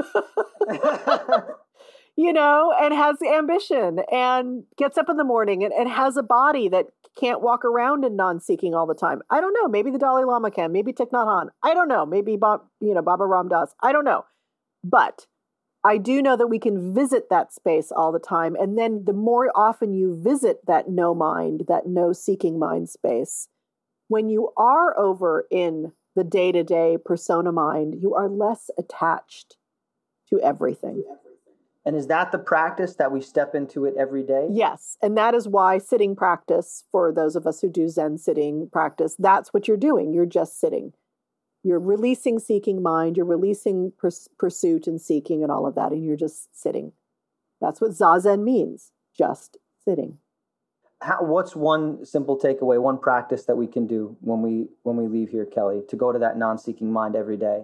And has ambition and gets up in the morning and has a body that can't walk around in non-seeking all the time. I don't know. Maybe the Dalai Lama can. Maybe Thich Nhat Hanh. I don't know. Maybe Baba Ram Dass. I don't know. But I do know that we can visit that space all the time. And then the more often you visit that no mind, that no seeking mind space, when you are over in the day-to-day persona mind, you are less attached to everything. And is that the practice that we step into it every day? Yes. And that is why sitting practice, for those of us who do Zen sitting practice, that's what you're doing. You're just sitting. You're releasing seeking mind. You're releasing pursuit and seeking and all of that. And you're just sitting. That's what Zazen means. Just sitting. What's one simple takeaway, one practice that we can do when we leave here, Kelly, to go to that non-seeking mind every day?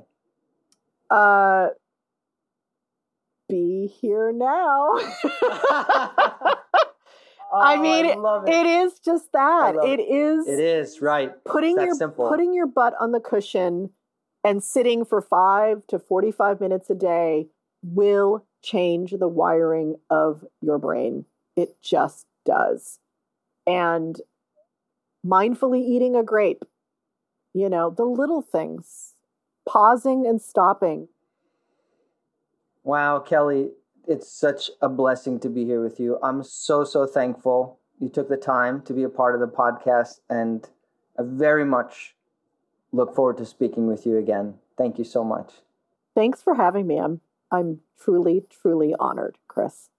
Be here now. It is just that. It is right. Putting your butt on the cushion and sitting for 5 to 45 minutes a day will change the wiring of your brain. It just does. And mindfully eating a grape, the little things, pausing and stopping. Wow, Kelly, it's such a blessing to be here with you. I'm so, so thankful you took the time to be a part of the podcast, and I very much look forward to speaking with you again. Thank you so much. Thanks for having me. I'm truly, truly honored, Chris.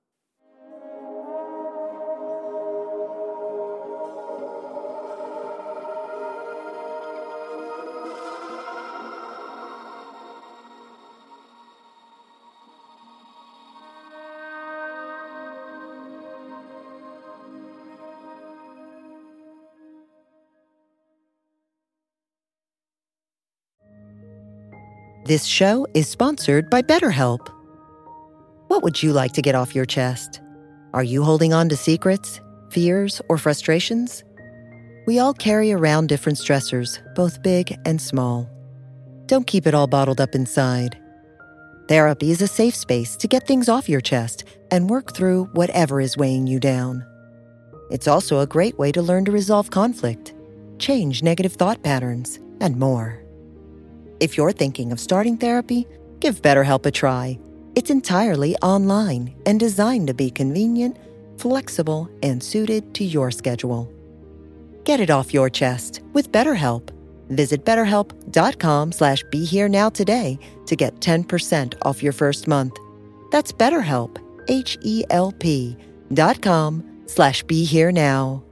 This show is sponsored by BetterHelp. What would you like to get off your chest? Are you holding on to secrets, fears, or frustrations? We all carry around different stressors, both big and small. Don't keep it all bottled up inside. Therapy is a safe space to get things off your chest and work through whatever is weighing you down. It's also a great way to learn to resolve conflict, change negative thought patterns, and more. If you're thinking of starting therapy, give BetterHelp a try. It's entirely online and designed to be convenient, flexible, and suited to your schedule. Get it off your chest with BetterHelp. Visit BetterHelp.com/BeHereNow today to get 10% off your first month. That's BetterHelp, HELP.com/BeHereNow.